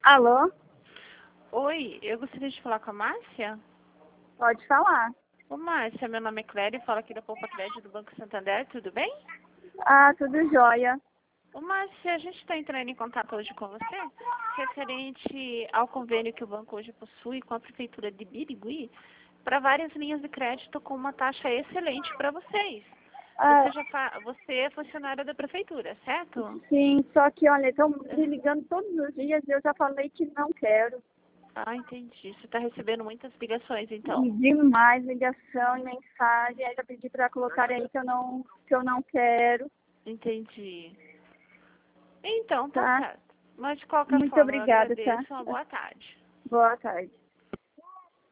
Alô? Oi, eu gostaria de falar com a Márcia. Pode falar. Ô Márcia, meu nome é Cléria, falo aqui da Poupa Crédito do Banco Santander, tudo bem? Ah, tudo jóia. Ô Márcia, a gente está entrando em contato hoje com você, referente ao convênio que o banco hoje possui com a Prefeitura de Birigui, para várias linhas de crédito com uma taxa excelente para vocês. Ah, Você é funcionária da Prefeitura, certo? sim, só que, olha, estão me ligando todos os dias e eu já falei que não quero. Ah, entendi. Você está recebendo muitas ligações, então. E demais ligação e mensagem, aí já pedi para colocarem aí que eu não quero, Entendi. Então, tá tá? certo. Mas de qualquer Muito forma, eu obrigada, tá? agradeço. Uma boa tarde. Boa tarde.